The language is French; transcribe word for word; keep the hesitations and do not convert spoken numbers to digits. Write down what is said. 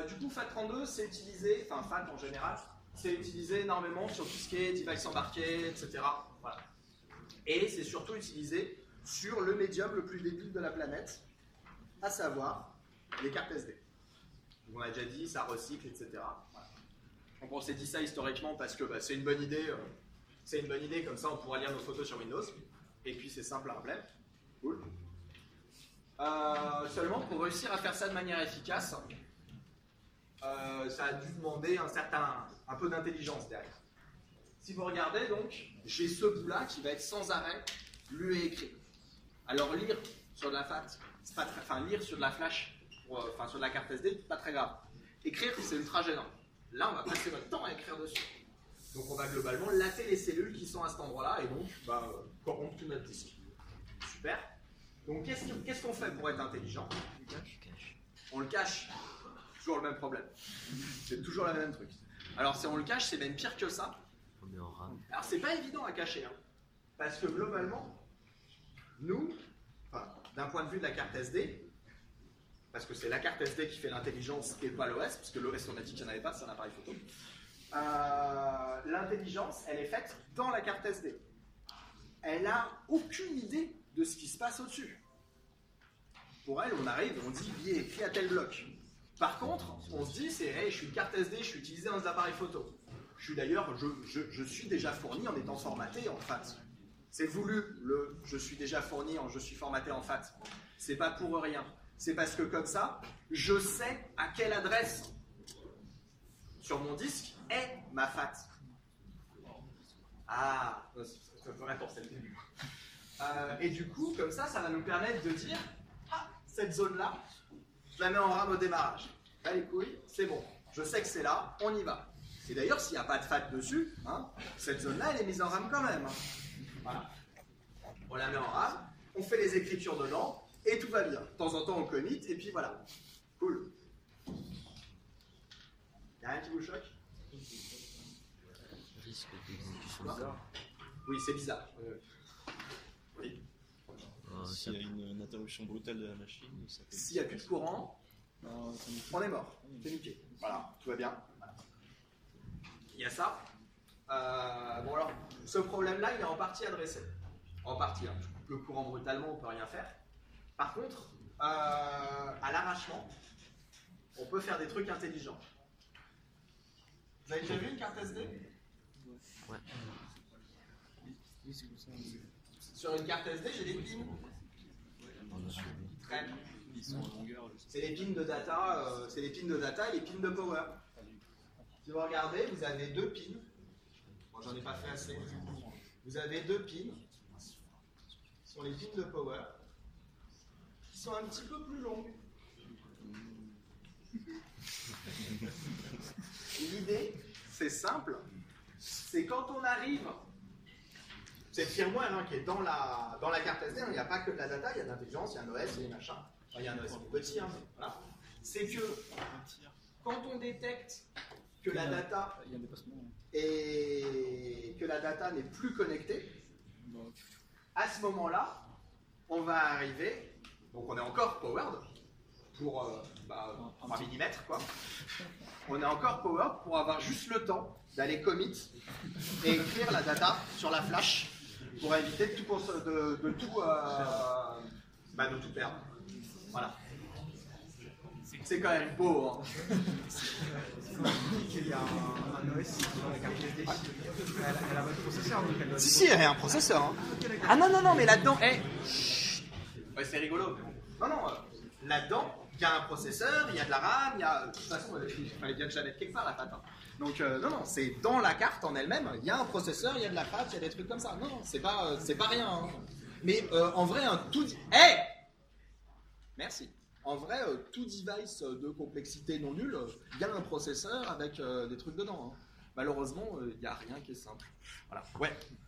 du coup, FAT trente-deux, c'est utilisé, enfin FAT en général, c'est utilisé énormément sur tout ce qui est device embarqué, et cetera. Voilà. Et c'est surtout utilisé sur le médium le plus débile de la planète, à savoir les cartes S D. On a déjà dit, ça recycle, et cetera. Voilà. Donc on s'est dit ça historiquement parce que bah, c'est une bonne idée. Euh, c'est une bonne idée, comme ça on pourra lire nos photos sur Windows. Et puis c'est simple à rappeler. Cool. Euh, seulement pour réussir à faire ça de manière efficace, euh, ça a dû demander un certain, un peu d'intelligence derrière. Si vous regardez donc, j'ai ce bout-là qui va être sans arrêt lu et écrit. Alors lire sur de la FAT, c'est pas très, enfin lire sur de la flash, pour, euh, enfin sur de la carte S D, c'est pas très grave. Écrire, c'est ultra gênant. Là, on va passer notre temps à écrire dessus. Donc on va globalement latter les cellules qui sont à cet endroit-là et donc bah, euh, corrompre tout notre disque. Super. Donc qu'est-ce qu'on qu'est-ce qu'on fait pour être intelligent? On le cache. Toujours le même problème. C'est toujours le même truc. Alors si on le cache, c'est même pire que ça. Alors c'est pas évident à cacher, hein, parce que globalement, nous, enfin, d'un point de vue de la carte S D, parce que c'est la carte S D qui fait l'intelligence et pas l'O S, parce que l'O S on a dit qu'il n'y en avait pas, c'est un appareil photo. Euh, l'intelligence, elle est faite dans la carte S D. Elle n'a aucune idée de ce qui se passe au-dessus. Pour elle, on arrive, on dit billet écrit à tel bloc. Par contre, on se dit, c'est hey, je suis une carte S D, je suis utilisé dans des appareils photo. Je suis d'ailleurs, je, je, je suis déjà fourni en étant formaté en FAT. C'est voulu, le je suis déjà fourni en je suis formaté en FAT. C'est pas pour rien. C'est parce que comme ça, je sais à quelle adresse sur mon disque est ma FAT. Ah, c'est vrai pour celle début. Euh, et du coup, comme ça, ça va nous permettre de dire, ah, cette zone-là, je la mets en RAM au démarrage. Là, les couilles, c'est bon. Je sais que c'est là, on y va. Et d'ailleurs, s'il n'y a pas de FAT dessus, hein, cette zone-là, elle est mise en RAM quand même. Hein. Voilà. On la met en RAM, on fait les écritures dedans, et tout va bien. De temps en temps, on commit, et puis voilà. Cool. Il n'y a rien qui vous choque? Risque d'exécution bizarre. Oui, c'est bizarre. Euh, oui. Euh, S'il y a une, une interruption brutale de la machine, ça fait... S'il n'y a plus de courant, on est mort. C'est niqué. Voilà, tout va bien. Voilà. Il y a ça. Euh, bon alors, ce problème-là, il est en partie adressé. En partie, hein. Je coupe le courant brutalement, on ne peut rien faire. Par contre, euh, à l'arrachement, on peut faire des trucs intelligents. Vous avez déjà vu une carte S D? Ouais. Sur une carte S D, j'ai des pins. Traînent. C'est les pins de data, euh, c'est les pins de data et les pins de power. Si vous regardez, vous avez deux pins. Bon, j'en ai pas fait assez. Vous avez deux pins. Ce sont les pins de power qui sont un petit peu plus longues. L'idée, c'est simple. C'est quand on arrive, c'est le firmware hein, qui est dans la, dans la carte S D, il hein, n'y a pas que de la data, il y a de l'intelligence, il y a un O S, il y a des machins. Enfin, il y a un O S petit, hein, voilà. C'est que quand on détecte que la data et que la data n'est plus connectée, à ce moment-là, on va arriver, donc on est encore powered pour euh, bah, trois millimètres, quoi. On est encore powered pour avoir juste le temps d'aller commit et écrire la data sur la flash pour éviter de tout, de, de tout, euh, bah, de tout perdre. Voilà. C'est quand même beau, hein. Il y a un, un O S sur la carte S D. Elle, elle a votre processeur, donc elle doit... Si, si, elle a un processeur. Hein. Ah non, non, non, mais là-dedans, hey, ouais, c'est rigolo. Non, non, euh, là-dedans, il y a un processeur, il y a de la RAM, il y a... De toute façon, euh, il fallait bien que je la mette quelque part, la F A T. Hein. Donc, euh, non, non, c'est dans la carte en elle-même, il y a un processeur, il y a de la F A T, il y a des trucs comme ça. Non, non, c'est pas, euh, c'est pas rien. Hein. Mais euh, en vrai, un tout... Hey, merci. En vrai, euh, tout device de complexité non nulle, il y a un processeur avec euh, des trucs dedans. Hein. Malheureusement, il euh, n'y a rien qui est simple. Voilà. Ouais.